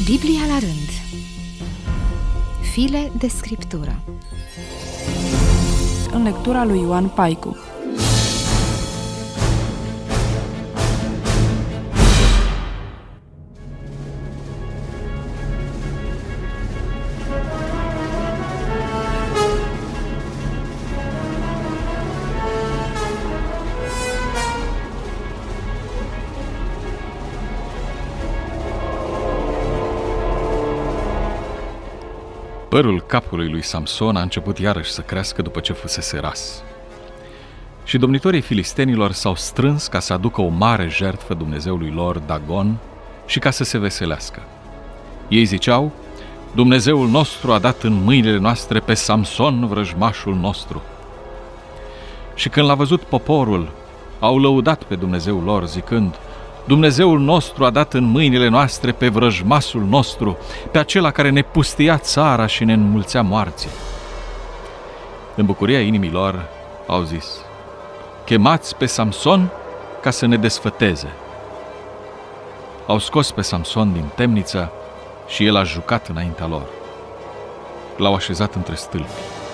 Biblia la rând. File de scriptură. În lectura lui Ioan Paicu. Părul capului lui Samson a început iarăși să crească după ce fusese ras. Și domnitorii filistenilor s-au strâns ca să aducă o mare jertfă Dumnezeului lor, Dagon, și ca să se veselească. Ei ziceau: Dumnezeul nostru a dat în mâinile noastre pe Samson, vrăjmașul nostru. Și când l-a văzut poporul, au lăudat pe Dumnezeul lor, zicând: Dumnezeul nostru a dat în mâinile noastre pe vrăjmasul nostru, pe acela care ne pustia țara și ne înmulțea moarții. În bucuria inimilor au zis: chemați pe Samson ca să ne desfăteze. Au scos pe Samson din temniță și el a jucat înaintea lor. L-au așezat între stâlpi.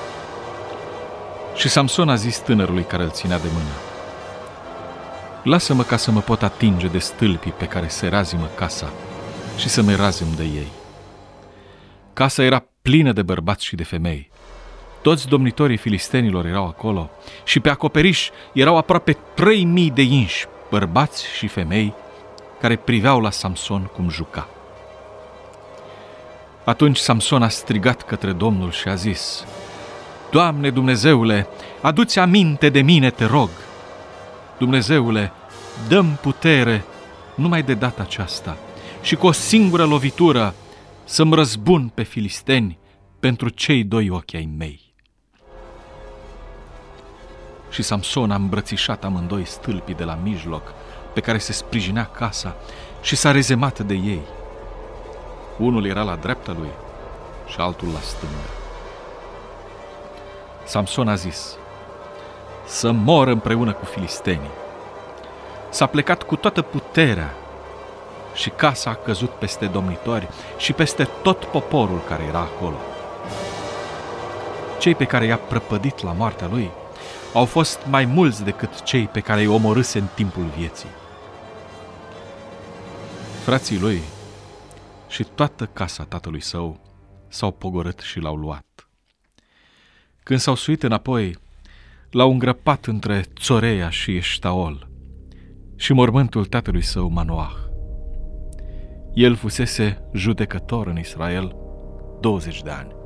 Și Samson a zis tânărului care îl ținea de mână: lasă-mă ca să mă pot atinge de stâlpii pe care se razimă casa și să mă razim de ei. Casa era plină de bărbați și de femei. Toți domnitorii filistenilor erau acolo și pe acoperiș erau aproape 3000 de inși, bărbați și femei, care priveau la Samson cum juca. Atunci Samson a strigat către Domnul și a zis: Doamne Dumnezeule, adu-ți aminte de mine, te rog. Dumnezeule, dă-mi putere numai de data aceasta și cu o singură lovitură să-mi răzbun pe filisteni pentru cei 2 ochi ai mei. Și Samson a îmbrățișat amândoi stâlpii de la mijloc pe care se sprijinea casa și s-a rezemat de ei. Unul era la dreapta lui și altul la stânga. Samson a zis: să mor împreună cu filistenii. S-a plecat cu toată puterea și casa a căzut peste domnitori și peste tot poporul care era acolo. Cei pe care i-a prăpădit la moartea lui au fost mai mulți decât cei pe care îi omorâse în timpul vieții. Frații lui și toată casa tatălui său s-au pogorât și l-au luat. Când s-au suit înapoi, l-au îngrăpat între Țoreia și Eștaol și mormântul tatălui său Manoah. El fusese judecător în Israel 20 de ani.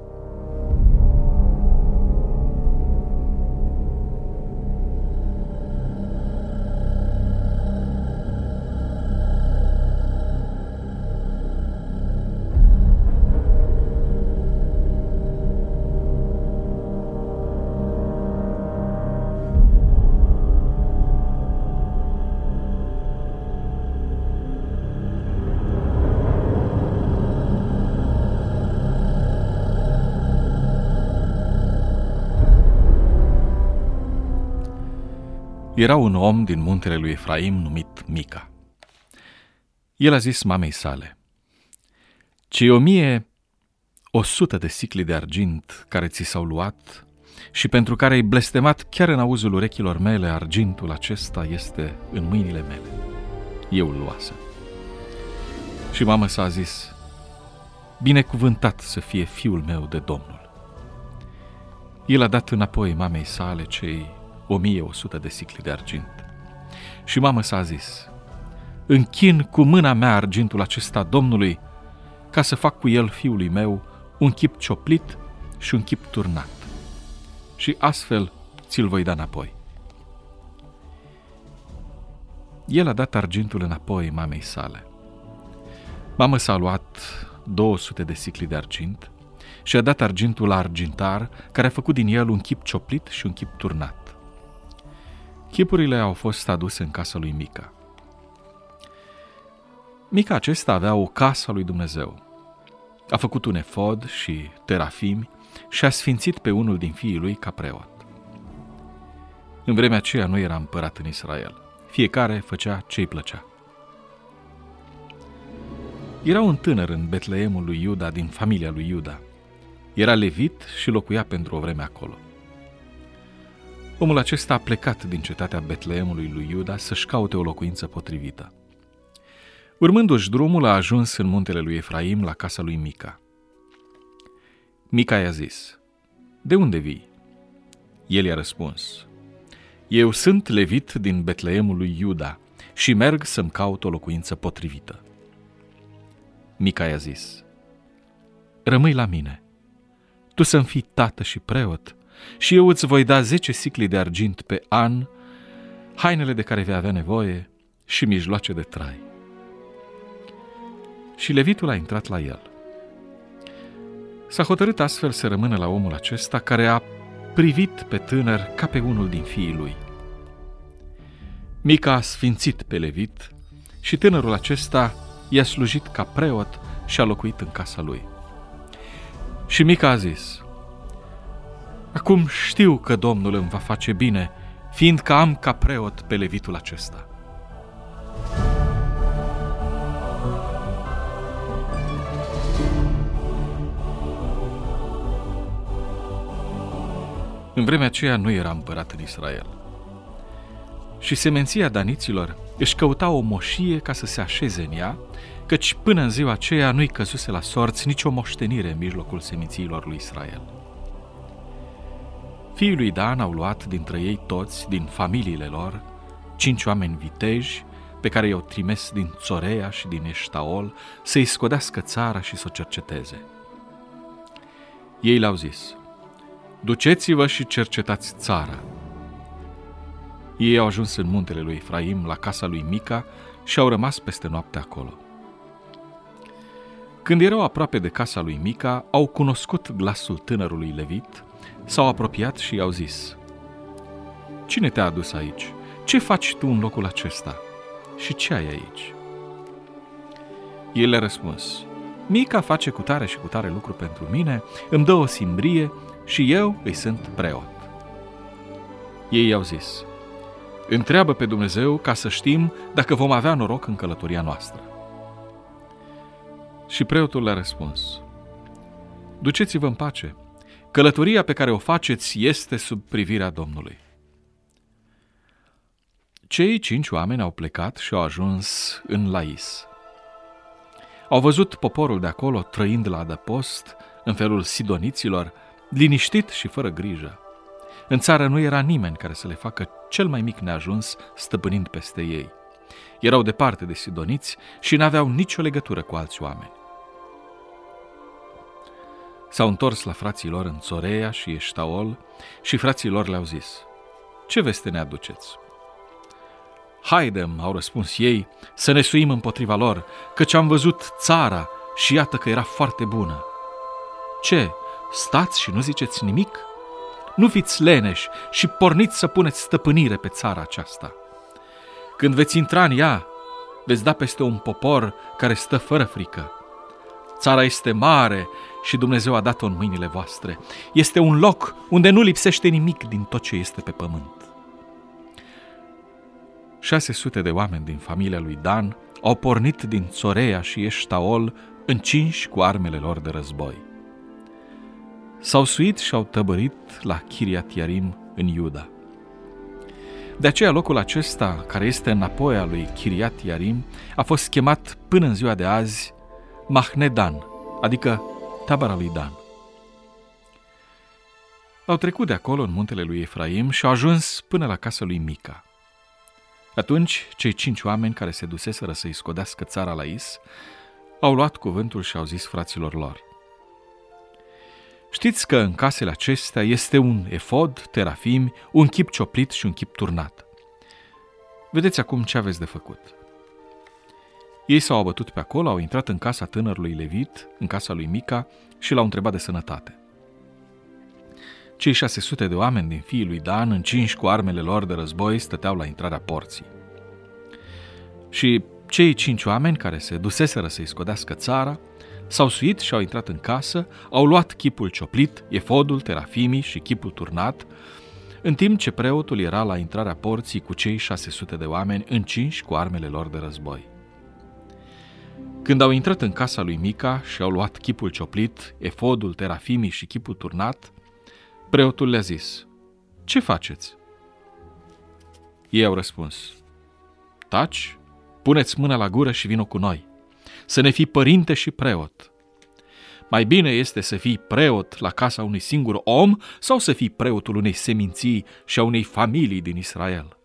Era un om din muntele lui Efraim numit Mica. El a zis mamei sale: cei 1100 de sicli de argint care ți s-au luat și pentru care ai blestemat chiar în auzul urechilor mele, argintul acesta este în mâinile mele. Eu îl luasem. Și mama s-a zis: binecuvântat să fie fiul meu de Domnul. El a dat înapoi mamei sale cei 1100 de sicli de argint. Și mama s-a zis: închin cu mâna mea argintul acesta Domnului, ca să fac cu el fiului meu un chip cioplit și un chip turnat. Și astfel ți-l voi da înapoi. El a dat argintul înapoi mamei sale. Mama s-a luat 200 de sicli de argint și a dat argintul la argintar, care a făcut din el un chip cioplit și un chip turnat. Chipurile au fost aduse în casa lui Mica. Mica acesta avea o casă a lui Dumnezeu. A făcut un efod și terafimi și a sfințit pe unul din fiii lui ca preot. În vremea aceea nu era împărat în Israel. Fiecare făcea ce-i plăcea. Era un tânăr în Betleemul lui Iuda, din familia lui Iuda. Era levit și locuia pentru o vreme acolo. Omul acesta a plecat din cetatea Betleemului lui Iuda să-și caute o locuință potrivită. Urmându-și drumul, a ajuns în muntele lui Efraim, la casa lui Mica. Mica i-a zis: "De unde vii?" El i-a răspuns: "Eu sunt levit din Betleemul lui Iuda și merg să-mi caut o locuință potrivită." Mica i-a zis: "Rămâi la mine, tu să-mi fii tată și preot și eu îți voi da 10 sicli de argint pe an, hainele de care vei avea nevoie și mijloace de trai." Și levitul a intrat la el. S-a hotărât astfel să rămână la omul acesta, care a privit pe tânăr ca pe unul din fiii lui. Mica a sfințit pe levit și tânărul acesta i-a slujit ca preot și a locuit în casa lui. Și Mica a zis: "Acum știu că Domnul îmi va face bine, fiindcă am ca preot pe levitul acesta." În vremea aceea nu era împărat în Israel. Și semenția daniților își căuta o moșie ca să se așeze în ea, căci până în ziua aceea nu-i căzuse la sorți nicio moștenire în mijlocul semințiilor lui Israel. Fiii lui Dan au luat dintre ei toți, din familiile lor, 5 oameni viteji, pe care i-au trimis din Țorea și din Eștaol să-i scodească țara și să o cerceteze. Ei le-au zis: "Duceți-vă și cercetați țara." Ei au ajuns în muntele lui Efraim, la casa lui Mica, și au rămas peste noapte acolo. Când erau aproape de casa lui Mica, au cunoscut glasul tânărului levit, s-au apropiat și i-au zis: "Cine te-a adus aici? Ce faci tu în locul acesta? Și ce ai aici?" El le-a răspuns: "Mica face cutare și cutare lucru pentru mine, îmi dă o simbrie și eu îi sunt preot." Ei i-au zis: "Întreabă pe Dumnezeu ca să știm dacă vom avea noroc în călătoria noastră." Și preotul le-a răspuns: "Duceți-vă în pace, călătoria pe care o faceți este sub privirea Domnului." Cei 5 oameni au plecat și au ajuns în Lais. Au văzut poporul de acolo trăind la adăpost, în felul sidoniților, liniștit și fără grijă. În țară nu era nimeni care să le facă cel mai mic neajuns stăpânind peste ei. Erau departe de sidoniți și n-aveau nicio legătură cu alți oameni. S-au întors la frații lor în Țorea și Eștaol și frații lor le-au zis: "Ce veste ne aduceți?" "Haidem," au răspuns ei, "să ne suim împotriva lor, căci am văzut țara și iată că era foarte bună." "Ce, stați și nu ziceți nimic? Nu fiți leneși și porniți să puneți stăpânire pe țara aceasta. Când veți intra în ea, veți da peste un popor care stă fără frică. Țara este mare și Dumnezeu a dat-o în mâinile voastre. Este un loc unde nu lipsește nimic din tot ce este pe pământ." 600 de oameni din familia lui Dan au pornit din Țorea și Eștaol, încinși cu armele lor de război. S-au suit și au tăbărit la Chiriat Iarim în Iuda. De aceea locul acesta, care este înapoi a lui Chiriat Iarim, a fost chemat până în ziua de azi Mahne Dan, adică tabăra lui Dan. Au trecut de acolo în muntele lui Efraim și au ajuns până la casa lui Mica. Atunci, cei 5 oameni care se duseseră să-i scodească țara Lais au luat cuvântul și au zis fraților lor: "Știți că în casele acestea este un efod, terafimi, un chip cioplit și un chip turnat. Vedeți acum ce aveți de făcut." Ei s-au abătut pe acolo, au intrat în casa tânărului levit, în casa lui Mica, și l-au întrebat de sănătate. Cei 600 de oameni din fiii lui Dan, încinși cu armele lor de război, stăteau la intrarea porții. Și cei 5 oameni care se duseseră să-i scodească țara s-au suit și au intrat în casă, au luat chipul cioplit, efodul, terafimii și chipul turnat, în timp ce preotul era la intrarea porții cu cei 600 de oameni încinși cu armele lor de război. Când au intrat în casa lui Mica și au luat chipul cioplit, efodul, terafimii și chipul turnat, preotul le-a zis: „Ce faceți?” Ei au răspuns: „Taci, puneți mâna la gură și vino cu noi, să ne fii părinte și preot. Mai bine este să fii preot la casa unui singur om sau să fii preotul unei seminții și a unei familii din Israel?”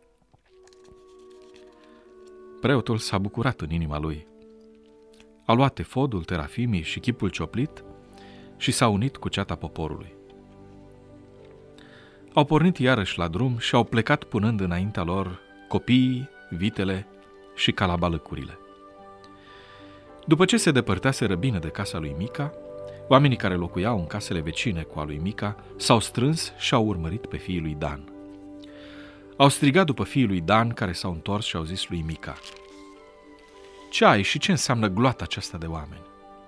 Preotul s-a bucurat în inima lui. A luat efodul, terafimii și chipul cioplit și s-a unit cu ceata poporului. Au pornit iarăși la drum și au plecat punând înaintea lor copiii, vitele și calabalăcurile. După ce se depărteaseră bine de casa lui Mica, oamenii care locuiau în casele vecine cu a lui Mica s-au strâns și au urmărit pe fiii lui Dan. Au strigat după fiii lui Dan, care s-au întors și au zis lui Mica: „Ce ai și ce înseamnă gloata aceasta de oameni?”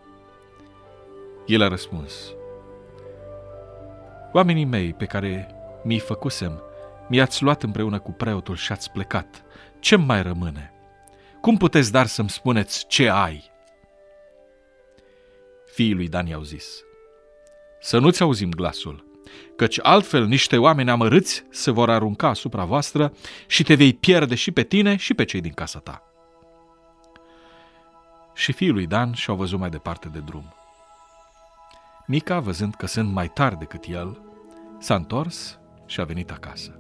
El a răspuns: „Oamenii mei pe care mi-i făcusem, mi-ați luat împreună cu preotul și ați plecat. Ce-mi mai rămâne? Cum puteți dar să-mi spuneți ce ai?” Fiii lui Dan i-au zis: „Să nu-ți auzim glasul, căci altfel niște oameni amărâți se vor arunca asupra voastră și te vei pierde și pe tine și pe cei din casa ta.” Și fiii lui Dan și-au văzut mai departe de drum. Mica, văzând că sunt mai tari decât el, s-a întors și a venit acasă.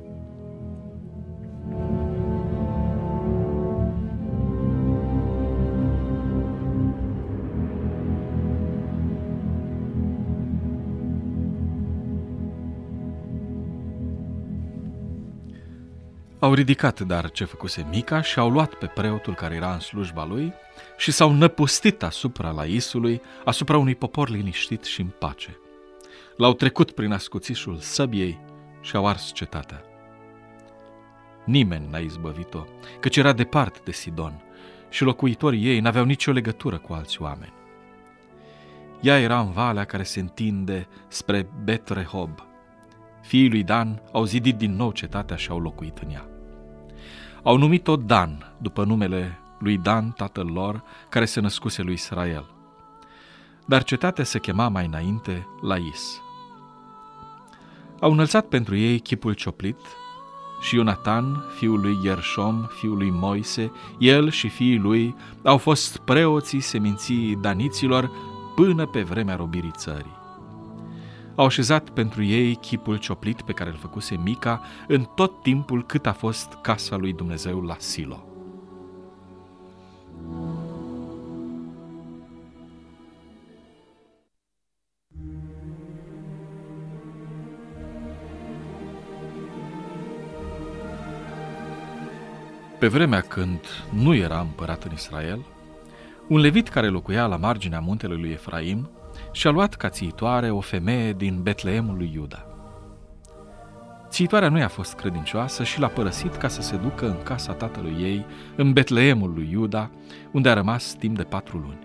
Au ridicat dar ce făcuse Mica și au luat pe preotul care era în slujba lui și s-au năpustit asupra Laisului, asupra unui popor liniștit și în pace. L-au trecut prin ascuțișul săbiei și au ars cetatea. Nimeni n-a izbăvit-o, căci era departe de Sidon și locuitorii ei n-aveau nicio legătură cu alți oameni. Ea era în valea care se întinde spre Bet-Rehob. Fiii lui Dan au zidit din nou cetatea și au locuit în ea. Au numit-o Dan, după numele lui Dan, tatăl lor, care se născuse lui Israel. Dar cetatea se chema mai înainte Lais. Au înălțat pentru ei chipul cioplit și Ionatan, fiul lui Gershom, fiul lui Moise, el și fiii lui au fost preoții seminții daniților până pe vremea robirii țării. Au așezat pentru ei chipul cioplit pe care îl făcuse Mica în tot timpul cât a fost casa lui Dumnezeu la Silo. Pe vremea când nu era împărat în Israel, un levit care locuia la marginea muntelui lui Efraim și-a luat ca țiitoare o femeie din Betleemul lui Iuda. Țiitoarea nu i-a fost credincioasă și l-a părăsit ca să se ducă în casa tatălui ei, în Betleemul lui Iuda, unde a rămas timp de 4 luni.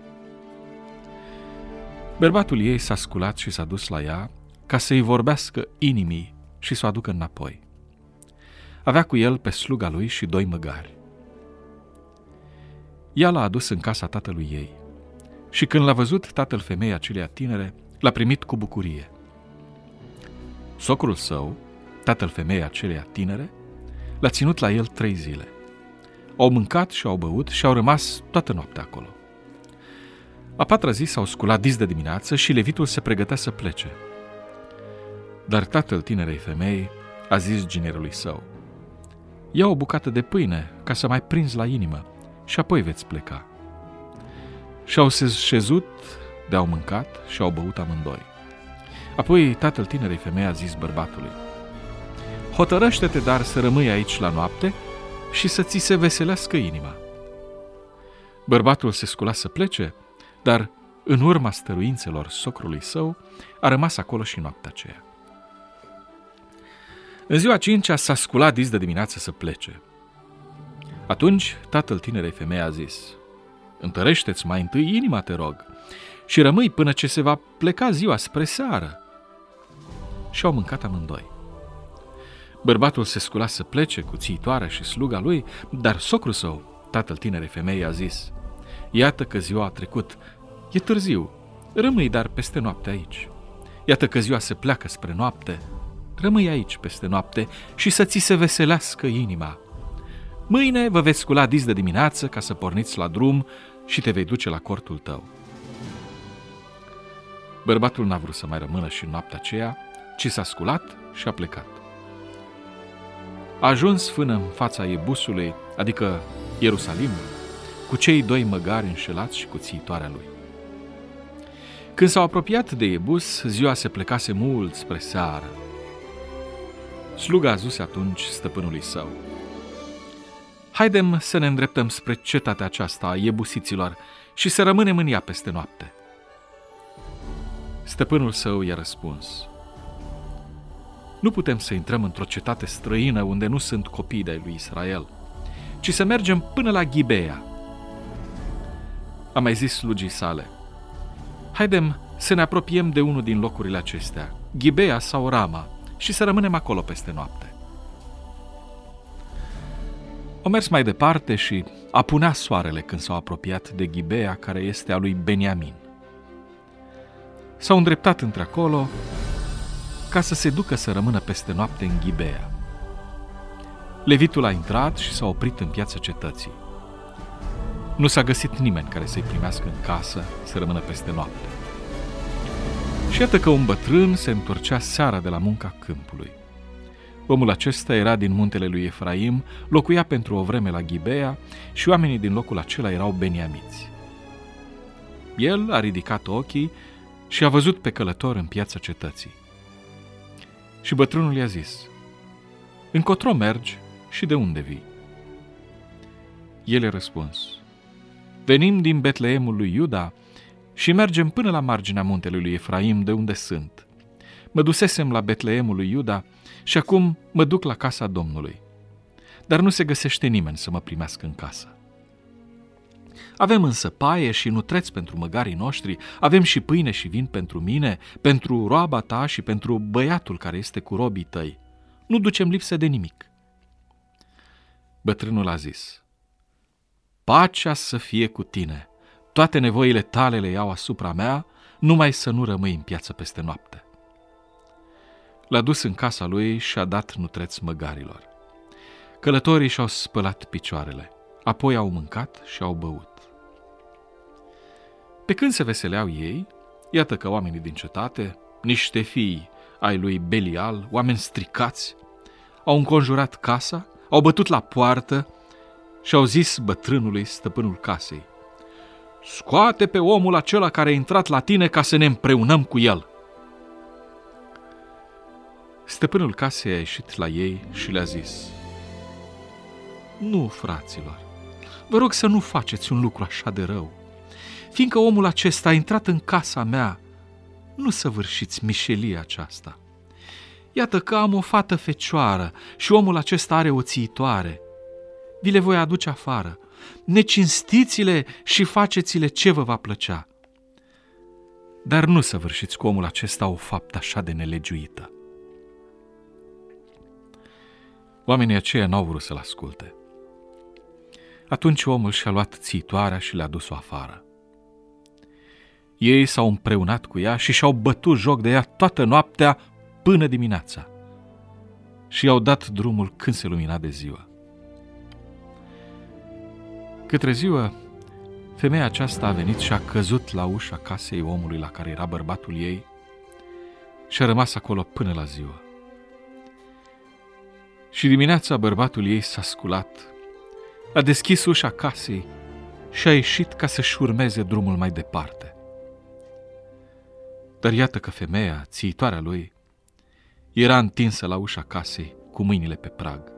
Bărbatul ei s-a sculat și s-a dus la ea ca să-i vorbească inimii și să o aducă înapoi. Avea cu el pe sluga lui și 2 măgari. Ea l-a adus în casa tatălui ei și când l-a văzut tatăl femeii acelea tinere, l-a primit cu bucurie. Socrul său, tatăl femeii acelea tinere, l-a ținut la el 3 zile. Au mâncat și au băut și au rămas toată noaptea acolo. A 4-a zi s-au sculat dis de dimineață și levitul se pregătea să plece. Dar tatăl tinerei femei a zis ginerului său: „Ia o bucată de pâine ca să mai prinzi la inimă și apoi veți pleca.” Și-au șezut, de-au mâncat și au băut amândoi. Apoi tatăl tinerei femei a zis bărbatului: „Hotărăște-te dar să rămâi aici la noapte și să ți se veselească inima.” Bărbatul se scula să plece, dar în urma stăruințelor socrului său a rămas acolo și noaptea aceea. În ziua 5-a s-a sculat dis de dimineață să plece. Atunci tatăl tinerei femei a zis: „Întărește-ți mai întâi inima, te rog, și rămâi până ce se va pleca ziua spre seară.” Și au mâncat amândoi. Bărbatul se scula să plece cu țiitoarea și sluga lui, dar socrul său, tatăl tinerei femei, a zis: Iată că ziua a trecut. E târziu. Rămâi dar peste noapte aici. Iată că ziua se pleacă spre noapte. Rămâi aici peste noapte și să ți se veselească inima. Mâine vă veți scula dis de dimineață ca să porniți la drum și te vei duce la cortul tău. Bărbatul n-a vrut să mai rămână și în noaptea aceea, ci s-a sculat și a plecat. A ajuns până în fața Iebusului, adică Ierusalimul, cu cei 2 măgari înșelați și cu țiitoarea lui. Când s-au apropiat de Iebus, ziua se plecase mult spre seară. Sluga a zis atunci stăpânului său: haidem să ne îndreptăm spre cetatea aceasta a iebusiților și să rămânem în ea peste noapte. Stăpânul său i-a răspuns: nu putem să intrăm într-o cetate străină unde nu sunt copii de lui Israel, ci să mergem până la Gibea. A mai zis slugii sale: haidem să ne apropiem de unul din locurile acestea, Gibea sau Rama, și să rămânem acolo peste noapte. Au mers mai departe și apunea soarele când s-au apropiat de Gibea, care este a lui Beniamin. S-au îndreptat într-acolo ca să se ducă să rămână peste noapte în Gibea. Levitul a intrat și s-a oprit în piața cetății. Nu s-a găsit nimeni care să-i primească în casă să rămână peste noapte. Și iată că un bătrân se întorcea seara de la munca câmpului. Omul acesta era din muntele lui Efraim, locuia pentru o vreme la Gibea și oamenii din locul acela erau beniamiți. El a ridicat ochii și a văzut pe călător în piața cetății. Și bătrânul i-a zis: încotro mergi și de unde vii? El i-a răspuns: venim din Betleemul lui Iuda și mergem până la marginea muntelui lui Efraim, de unde sunt. Mă dusesem la Betleemul lui Iuda și acum mă duc la casa Domnului. Dar nu se găsește nimeni să mă primească în casă. Avem însă paie și nutreți pentru măgarii noștri, avem și pâine și vin pentru mine, pentru roaba ta și pentru băiatul care este cu robii tăi. Nu ducem lipsă de nimic. Bătrânul a zis: pacea să fie cu tine, toate nevoile tale le iau asupra mea, numai să nu rămâi în piață peste noapte. L-a dus în casa lui și a dat nutreți măgarilor. Călătorii și-au spălat picioarele, apoi au mâncat și au băut. Pe când se veseleau ei, iată că oamenii din cetate, niște fii ai lui Belial, oameni stricați, au înconjurat casa, au bătut la poartă și au zis bătrânului, stăpânul casei: scoate pe omul acela care a intrat la tine ca să ne împreunăm cu el. Stăpânul casei a ieșit la ei și le-a zis: nu, fraților, vă rog să nu faceți un lucru așa de rău. Fiindcă omul acesta a intrat în casa mea, nu săvârșiți mișelia aceasta. Iată că am o fată fecioară și omul acesta are o țiitoare. Vi le voi aduce afară. Necinstiți-le și faceți-le ce vă va plăcea. Dar nu săvârșiți cu omul acesta o faptă așa de nelegiuită. Oamenii aceia n-au vrut să-l asculte. Atunci omul și-a luat țiitoarea și le-a dus-o afară. Ei s-au împreunat cu ea și și-au bătut joc de ea toată noaptea până dimineața și i-au dat drumul când se lumina de ziua. Către ziua, femeia aceasta a venit și a căzut la ușa casei omului la care era bărbatul ei și a rămas acolo până la ziua. Și dimineața bărbatul ei s-a sculat, a deschis ușa casei și a ieșit ca să-și urmeze drumul mai departe. Dar iată că femeia, țiitoarea lui, era întinsă la ușa casei cu mâinile pe prag.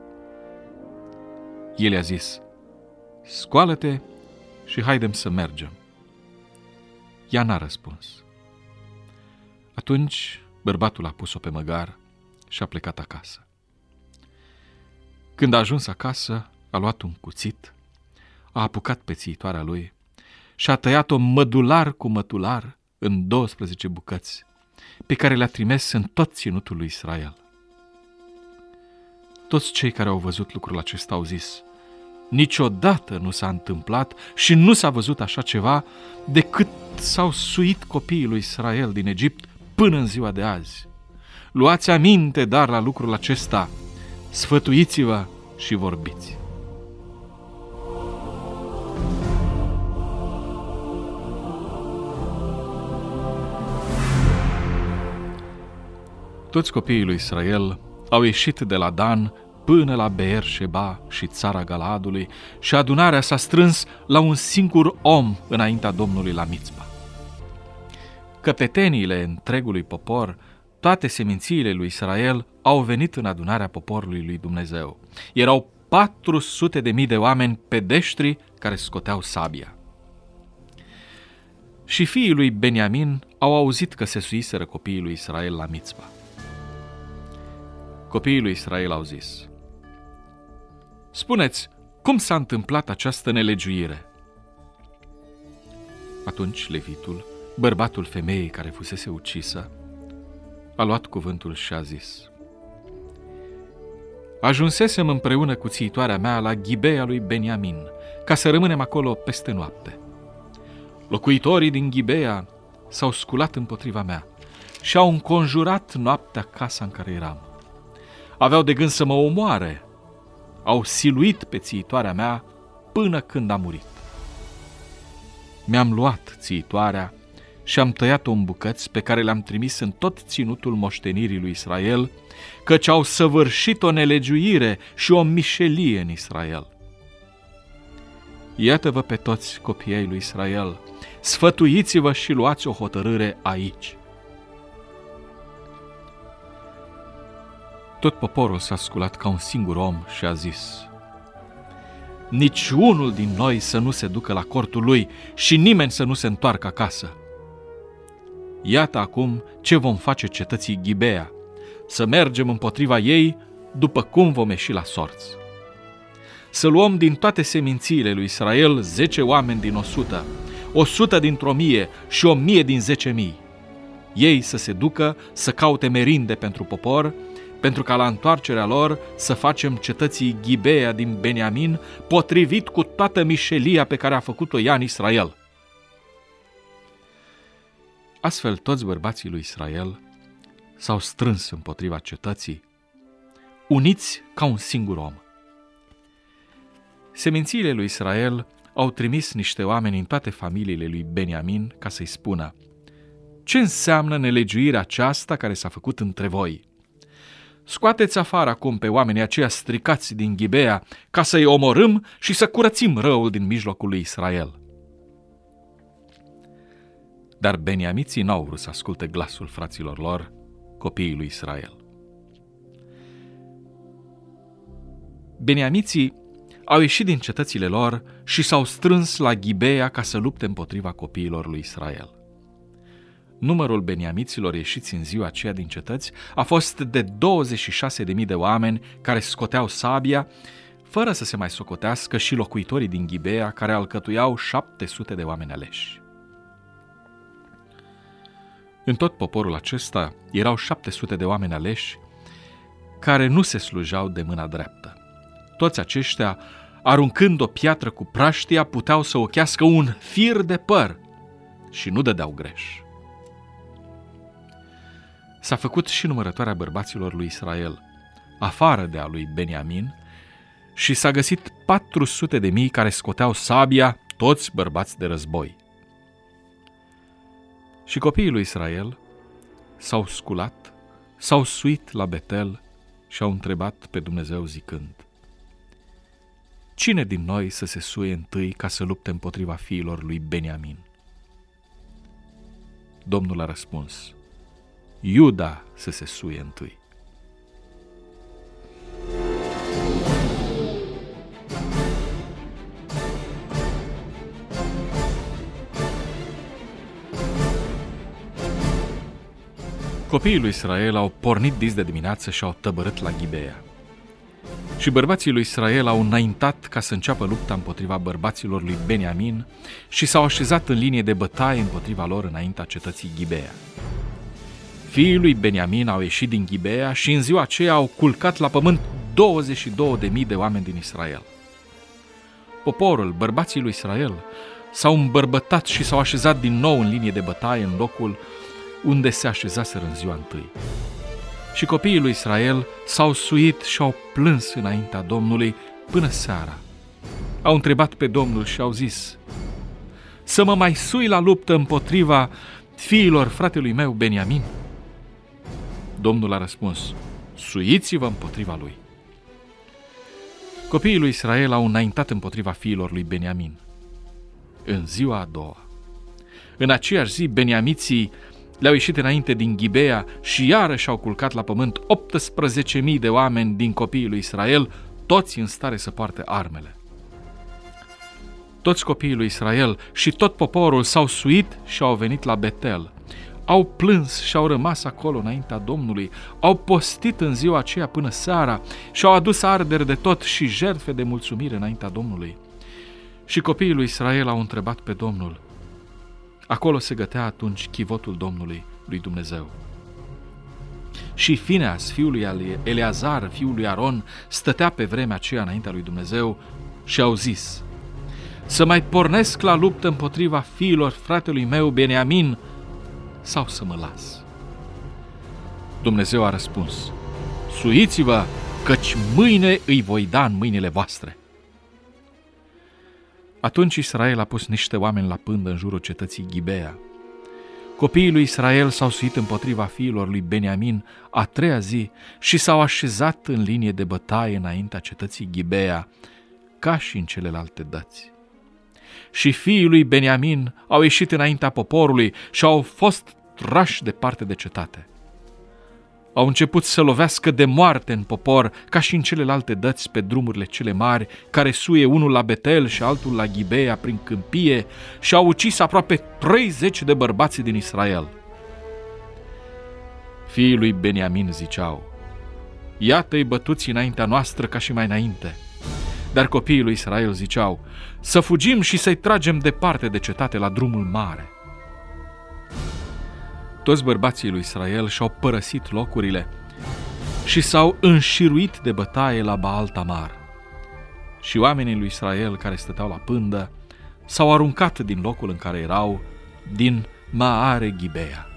El i-a zis: scoală-te și haidem să mergem. Ea n-a răspuns. Atunci bărbatul a pus-o pe măgar și a plecat acasă. Când a ajuns acasă, a luat un cuțit, a apucat pe țiitoarea lui și a tăiat-o mădular cu mădular în 12 bucăți, pe care le-a trimis în tot ținutul lui Israel. Toți cei care au văzut lucrul acesta au zis: Niciodată nu s-a întâmplat și nu s-a văzut așa ceva decât s-au suit copiii lui Israel din Egipt până în ziua de azi. Luați aminte, dar, la lucrul acesta, sfătuiți-vă și vorbiți. Toți copiii lui Israel au ieșit de la Dan până la Beer-Sheba și țara Galaadului și adunarea s-a strâns la un singur om înaintea Domnului la Mitzpa. Căpeteniile întregului popor, toate semințiile lui Israel, au venit în adunarea poporului lui Dumnezeu. Erau 400.000 de oameni pedeștri care scoteau sabia. Și fiii lui Beniamin au auzit că se suiseră copiii lui Israel la Mitzpa. Copiii lui Israel au zis: spuneți, cum s-a întâmplat această nelegiuire? Atunci levitul, bărbatul femeii care fusese ucisă, a luat cuvântul și a zis: ajunsesem împreună cu țiitoarea mea la Ghibea lui Beniamin, ca să rămânem acolo peste noapte. Locuitorii din Ghibea s-au sculat împotriva mea și au înconjurat noaptea casa în care eram. Aveau de gând să mă omoare, au siluit pe țiitoarea mea până când a murit. Mi-am luat țiitoarea și am tăiat-o în bucăți pe care le-am trimis în tot ținutul moștenirii lui Israel, căci au săvârșit o nelegiuire și o mișelie în Israel. Iată-vă pe toți copiii lui Israel, sfătuiți-vă și luați o hotărâre aici. Tot poporul s-a sculat ca un singur om și a zis: niciunul din noi să nu se ducă la cortul lui și nimeni să nu se întoarcă acasă. Iată acum ce vom face cetății Ghibea, să mergem împotriva ei după cum vom ieși la sorți. Să luăm din toate semințiile lui Israel 10 oameni din 100, 100 dintr-o 1000 și 1000 din 10.000. Ei să se ducă să caute merinde pentru popor, pentru ca la întoarcerea lor să facem cetății Ghibea din Beniamin potrivit cu toată mișelia pe care a făcut-o ea în Israel. Astfel toți bărbații lui Israel s-au strâns împotriva cetății, uniți ca un singur om. Semințiile lui Israel au trimis niște oameni în toate familiile lui Beniamin ca să-i spună: ce înseamnă nelegiuirea aceasta care s-a făcut între voi? Scoateți afară acum pe oamenii aceia stricați din Ghibea ca să-i omorâm și să curățim răul din mijlocul lui Israel. Dar beniamiții n-au vrut să asculte glasul fraților lor, copiii lui Israel. Beniamiții au ieșit din cetățile lor și s-au strâns la Ghibea ca să lupte împotriva copiilor lui Israel. Numărul beniamiților ieșiți în ziua aceea din cetăți a fost de 26.000 de oameni care scoteau sabia, fără să se mai socotească și locuitorii din Ghibea, care alcătuiau 700 de oameni aleși. În tot poporul acesta erau 700 de oameni aleși care nu se slujau de mâna dreaptă. Toți aceștia, aruncând o piatră cu praștia, puteau să ochească un fir de păr și nu dădeau greș. S-a făcut și numărătoarea bărbaților lui Israel, afară de a lui Beniamin, și s-a găsit 400.000 care scoteau sabia, toți bărbați de război. Și copiii lui Israel s-au sculat, s-au suit la Betel și au întrebat pe Dumnezeu zicând: cine din noi să se suie întâi ca să lupte împotriva fiilor lui Beniamin? Domnul a răspuns: Iuda să se suie întâi. Copiii lui Israel au pornit dis de dimineață și au tăbărât la Ghibea. Și bărbații lui Israel au înaintat ca să înceapă lupta împotriva bărbaților lui Beniamin și s-au așezat în linie de bătaie împotriva lor înaintea cetății Ghibea. Fiii lui Beniamin au ieșit din Ghibea și în ziua aceea au culcat la pământ 22.000 de oameni din Israel. poporul, bărbații lui Israel, s-au îmbărbătat și s-au așezat din nou în linie de bătaie în locul unde se așezaseră în ziua întâi. Și copiii lui Israel s-au suit și au plâns înaintea Domnului până seara. Au întrebat pe Domnul și au zis: să mă mai sui la luptă împotriva fiilor fratelui meu Beniamin? Domnul a răspuns: suiți-vă împotriva lui. Copiii lui Israel au înaintat împotriva fiilor lui Beniamin. În ziua a doua, în aceeași zi, beniamiții le-au ieșit înainte din Ghibea și iarăși au culcat la pământ 18.000 de oameni din copiii lui Israel, toți în stare să poarte armele. Toți copiii lui Israel și tot poporul s-au suit și au venit la Betel. Au plâns și au rămas acolo înaintea Domnului, au postit în ziua aceea până seara și au adus arderi de tot și jertfe de mulțumire înaintea Domnului. Și copiii lui Israel au întrebat pe Domnul. Acolo se gătea atunci chivotul Domnului, lui Dumnezeu. Și Fineas, fiul lui Eleazar, fiul lui Aron, stătea pe vremea aceea înaintea lui Dumnezeu și au zis: să mai pornesc la luptă împotriva fiilor fratelui meu Beniamin sau să mă las? Dumnezeu a răspuns: suiți-vă, căci mâine îi voi da în mâinile voastre. Atunci Israel a pus niște oameni la pândă în jurul cetății Ghibea. Copiii lui Israel s-au suit împotriva fiilor lui Beniamin a treia zi și s-au așezat în linie de bătaie înaintea cetății Ghibea, ca și în celelalte dăți. Și fiii lui Beniamin au ieșit înaintea poporului și au fost trași departe de cetate. Au început să lovească de moarte în popor, ca și în celelalte dăți pe drumurile cele mari, care suie unul la Betel și altul la Ghibea prin câmpie, și au ucis aproape 30 de bărbați din Israel. Fiii lui Beniamin ziceau: iată-i bătuți înaintea noastră ca și mai înainte. Dar copiii lui Israel ziceau: să fugim și să-i tragem departe de cetate la drumul mare. Toți bărbații lui Israel și-au părăsit locurile și s-au înșiruit de bătaie la Baal Tamar. Și oamenii lui Israel care stăteau la pândă s-au aruncat din locul în care erau, din Maare Ghibea.